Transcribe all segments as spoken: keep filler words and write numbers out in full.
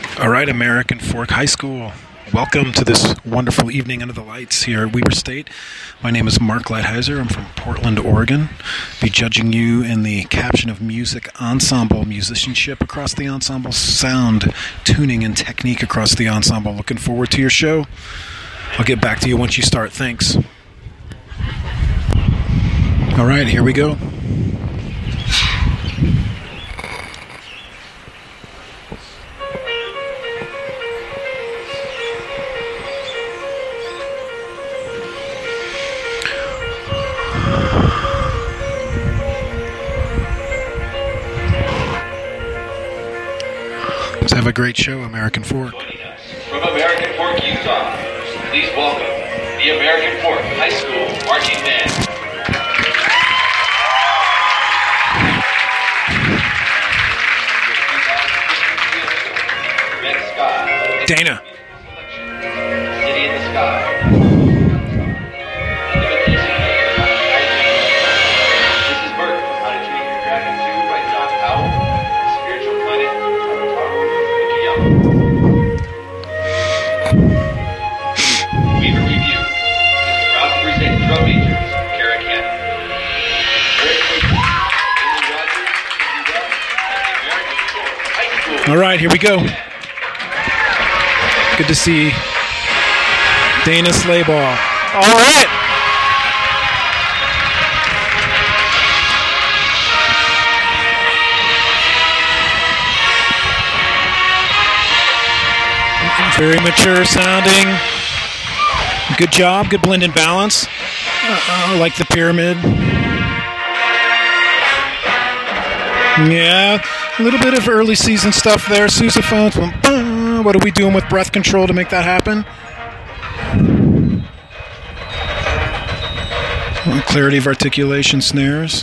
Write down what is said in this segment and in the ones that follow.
All right, American Fork High School. Welcome to this wonderful evening under the lights here at Weber State. My name is Mark Lighthizer. I'm from Portland, Oregon. Be judging you in the caption of music ensemble musicianship across the ensemble, sound tuning and technique across the ensemble. Looking forward to your show. I'll get back to you once you start. Thanks. All right, here we go. Let's have a great show, American Fork. From American Fork, Utah, please welcome the American Fork High School Marching Band. Red Sky. Dana. City in the Sky. This is Bert from How to Train Your Dragon two by John Powell. Spiritual Planet from Taro Mikiyama. Weaver Review is proud to present drum majors Kara Cannon, Eric Quigley, Amy Rogers, Cindy Webb, and the American Fork High School. All right, here we go. Good to see Dana Slayball. All right. Very mature sounding. Good job. Good blend and balance. Uh, like the pyramid. Yeah. A little bit of early season stuff there. Sousaphones. What are we doing with breath control to make that happen? Clarity of articulation snares.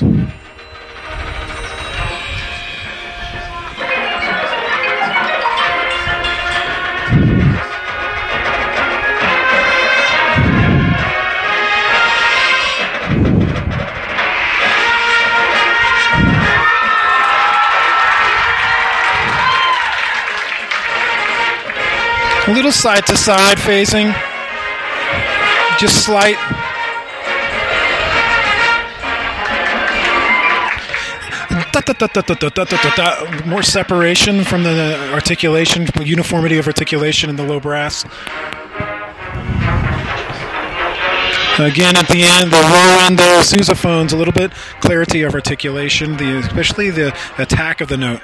A little side-to-side phasing, just slight. More separation from the articulation, uniformity of articulation in the low brass. Again, at the end, the low end there, sousaphones, a little bit clarity of articulation, the especially the attack of the note.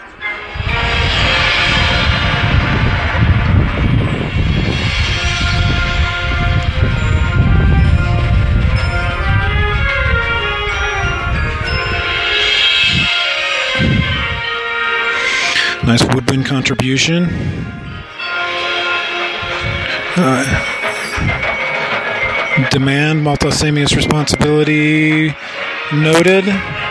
Nice woodwind contribution. Uh, demand, multisemious responsibility noted.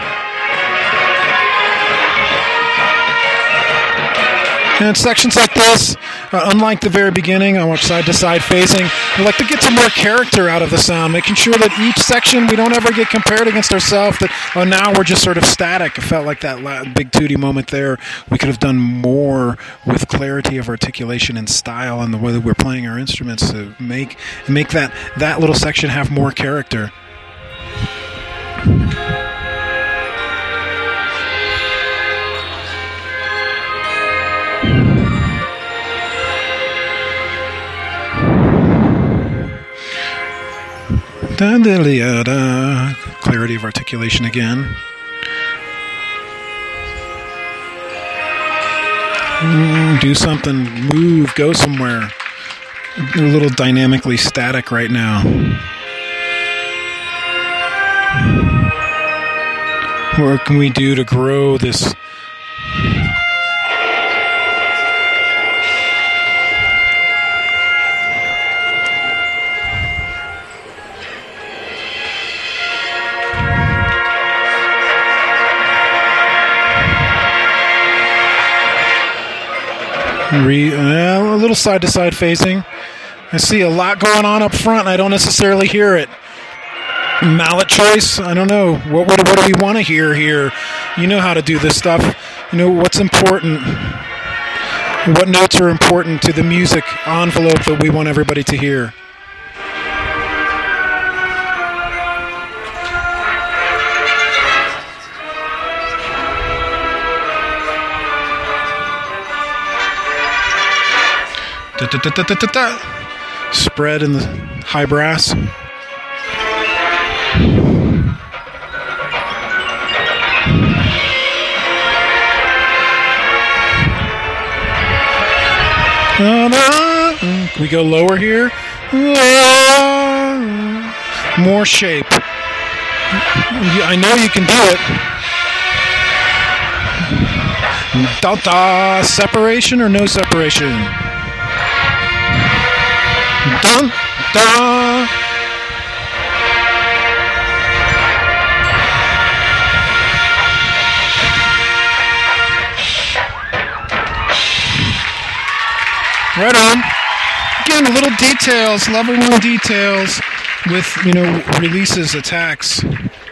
And sections like this, uh, unlike the very beginning, I watch side-to-side phasing. We like to get some more character out of the sound, making sure that each section we don't ever get compared against ourselves. That oh, now we're just sort of static. It felt like that la- big Tootie moment there. We could have done more with clarity of articulation and style and the way that we're playing our instruments to make make that that little section have more character. Clarity of articulation again. Mm, do something, move, go somewhere. A little dynamically static right now. What can we do to grow this? Re, uh, a little side-to-side phasing. I see a lot going on up front, and I don't necessarily hear it. Mallet choice, I don't know. What, what, what do we want to hear here? You know how to do this stuff. You know what's important. What notes are important to the music envelope that we want everybody to hear? Da, da, da, da, da, da, da. Spread in the high brass. Can we go lower here? More shape. I know you can do it. Da da. Separation or no separation? Dun da. Right on. Again, little details, level one details with, you know, releases, attacks.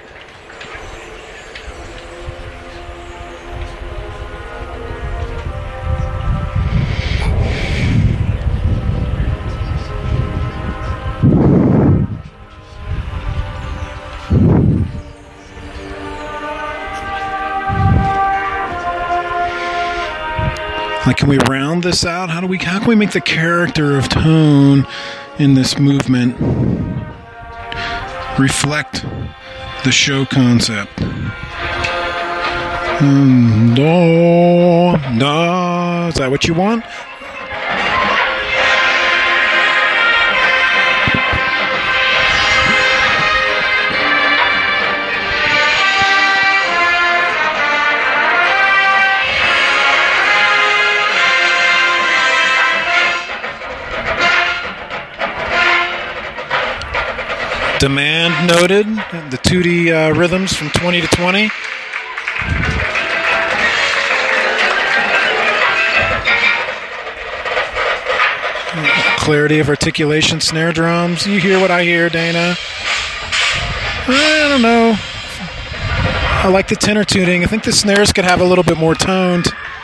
Like, can we round this out? How do we? How can we make the character of tone in this movement reflect the show concept? Mm, do, da. Is that what you want? Demand noted, the Tootie uh, rhythms from twenty to twenty. Clarity of articulation, snare drums. You hear what I hear, Dana? I don't know. I like the tenor tuning. I think the snares could have a little bit more toned.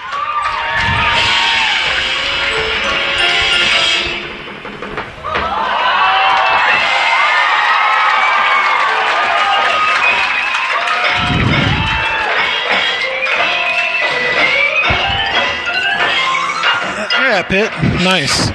Pit. Nice.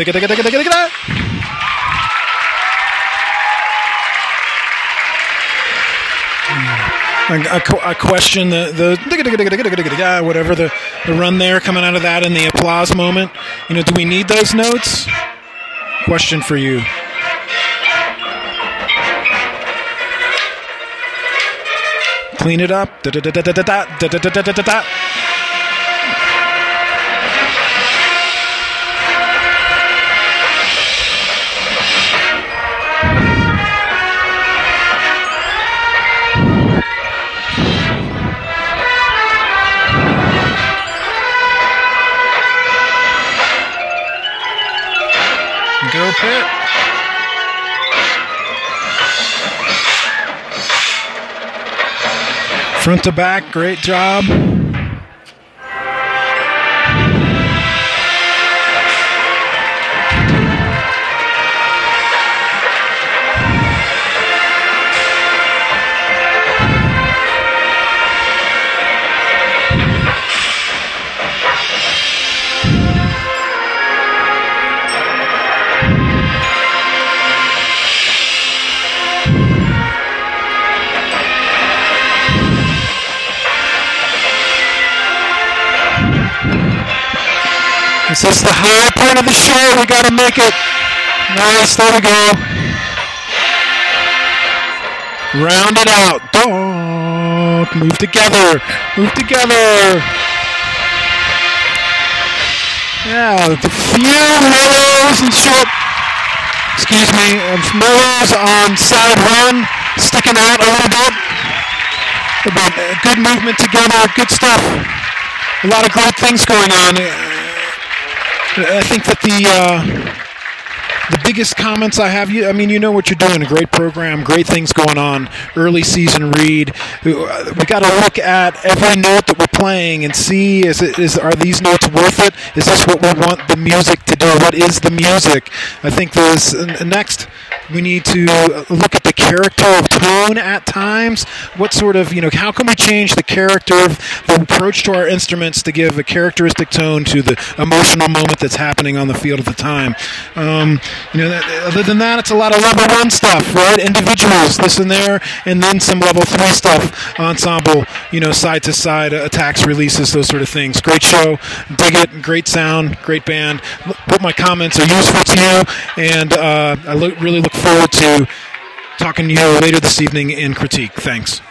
I, I, I question the, the whatever the, the run there coming out of that and the applause moment. You know, do we need those notes? Question for you. Clean it up. Da, da, da, da, da, da, da, da, da, da, da, da. Go Pit. Front to back, great job. This is the high point of the show. We got to make it. Nice. There we go. Round it out. Don't move together. Move together. Yeah, the few mellows and short. Excuse me. Mellows on side one, sticking out a little bit. But good movement together. Good stuff. A lot of great things going on. I think that the uh, the biggest comments I have, you, I mean, you know what you're doing. A great program, great things going on. Early season read. We got to look at every note that we're playing and see is it is are these notes worth it? Is this what we want the music to do? What is the music? I think there's uh, next. We need to look at the character of tone at times. What sort of, you know, how can we change the character of the approach to our instruments to give a characteristic tone to the emotional moment that's happening on the field at the time? Um, you know, that, other than that, it's a lot of level one stuff, right? Individuals, this and there, and then some level three stuff, ensemble, you know, side to side attacks, releases, those sort of things. Great show, dig it, great sound, great band. Hope my comments are useful to you, and uh, I look, really look forward to talking to you later this evening in Critique. Thanks.